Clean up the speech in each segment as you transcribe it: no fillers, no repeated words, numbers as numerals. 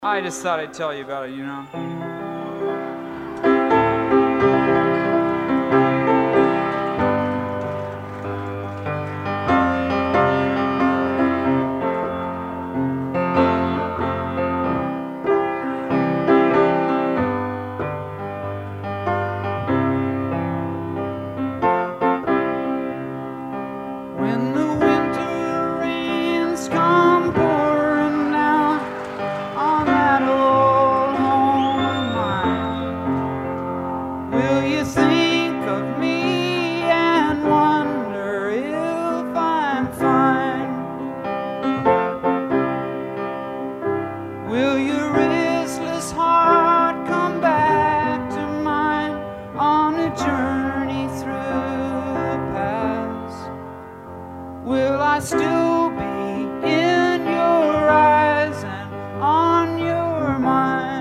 I just thought I'd tell you about it, you know. When the winter rains come pouring down on that old home of mine, will you think of me and wonder if I'm fine? Will your restless heart come back to mine on a journey through the past? Will I still be in your eyes and on your mind?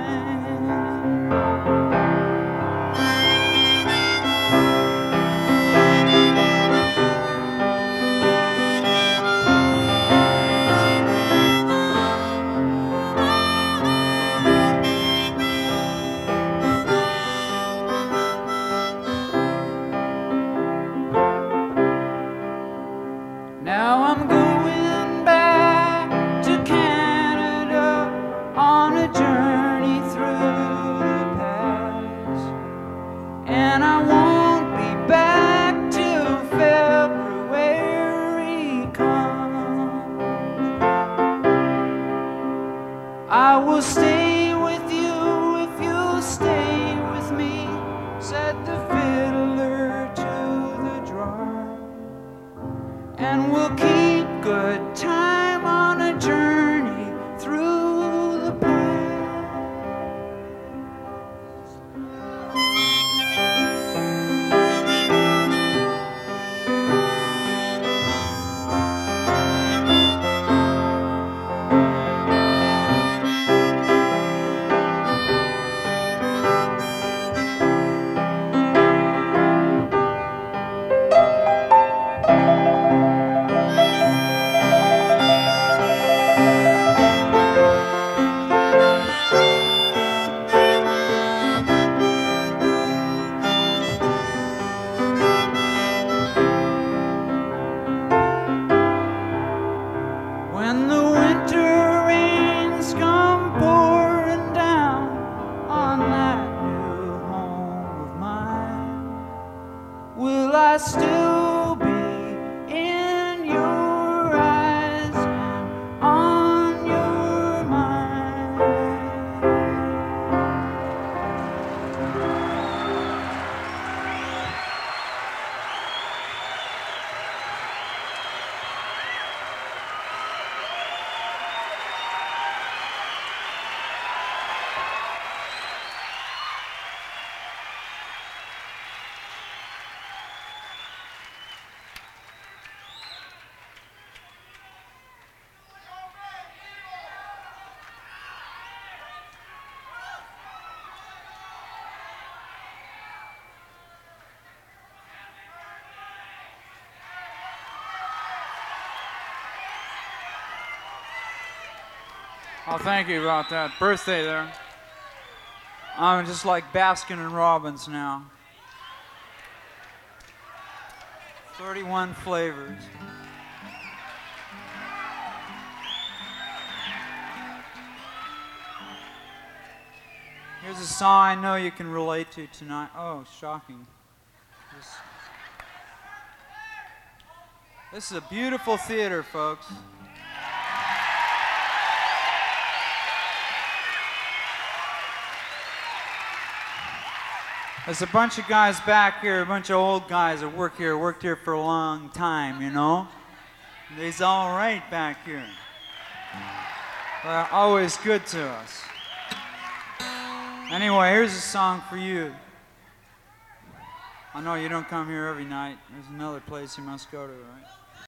Now I'm going back to Canada on a journey through the past, and I won't be back till February comes. I will stay with you if you'll stay with me, said the fiddler to the drum. And we'll keep good time on a journey through the past. When the winter rains come pouring down on that new home of mine, will I still be in your eyes and on your mind? Oh, thank you about that birthday there. I'm just like Baskin and Robbins now. 31 flavors. Here's a song I know you can relate to tonight. Oh, shocking. This is a beautiful theater, folks. There's a bunch of guys back here, a bunch of old guys that worked here for a long time, you know? They's all right back here. They're always good to us. Anyway, here's a song for you. I know you don't come here every night. There's another place you must go to, right?